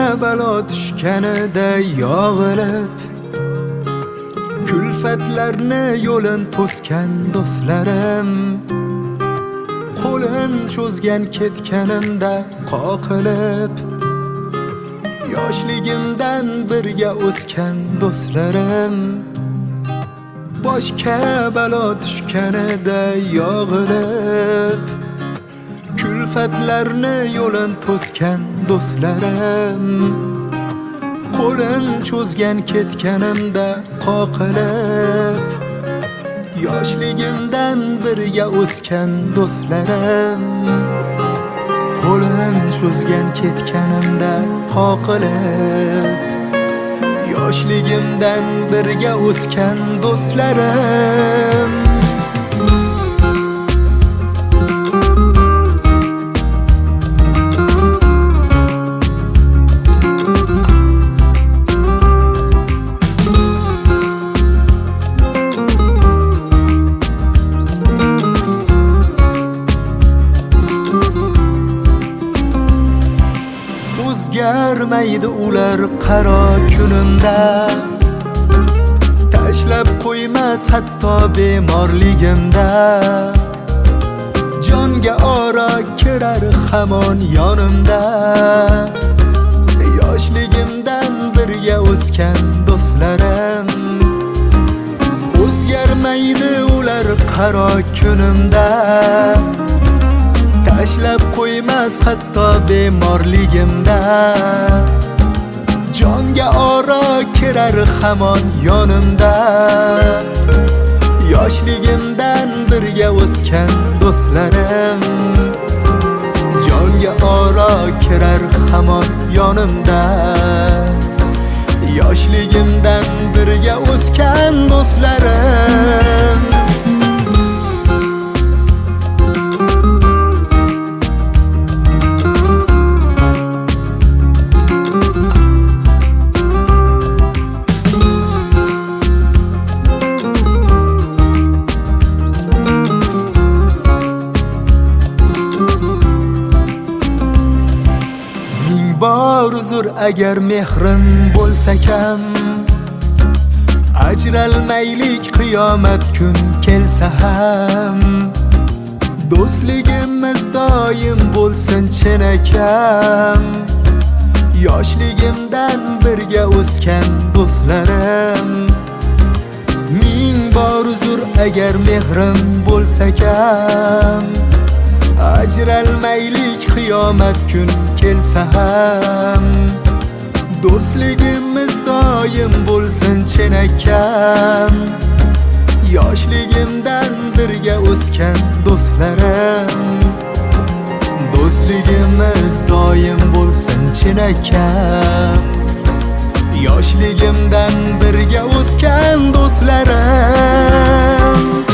balo tushganida yog'ilib kulfatlarni yo'lin to'sgan do'stlarim qo'lin cho'zgan ketganimda qoqilib yoshligimdan birga o'sgan do'stlarim boshga balo tushganida yog'ilib kulfatlarni yo'lin to'sgan do'stlarim qo'lin cho'zgan ketganimda qoqilib yoshligimdan birga o'sgan do'stlarim qo'lin cho'zgan ketganimda qoqilib yoshligimdan birga o'sgan do'stlarim o'zgarmaydi ular qaro kunimda tashlab qo'ymas hatto bemorligimda jonga ora kirar hamon yonimda yoshligimdan birga o'sgan do'stlarim o'zgarmaydi ular qaro kunimda tashlab qo'ymas hatto bemorligimda jonga ora kirar hamon yonimda yoshligimdan birga o'sgan do'stlarim jonga ora kirar hamon yonimda yoshligimdan birga o'sgan do'stlarim bor uzr agar mehrim bo'lsa kam ajralmaylik qiyomat kun kelsa ham do'stligimiz doim bo'lsin chinakam yoshligimdan birga o'sgan do'stlarim ming bor uzr agar mehrim bo'lsa kam ajralmaylik qiyomat kun kelsa ham do'stligimiz doim bo'lsin chinakam yoshligimdan birga o'sgan do'stlarim do'stligimiz doim bo'lsin chinakam yoshligimdan birga o'sgan do'stlarim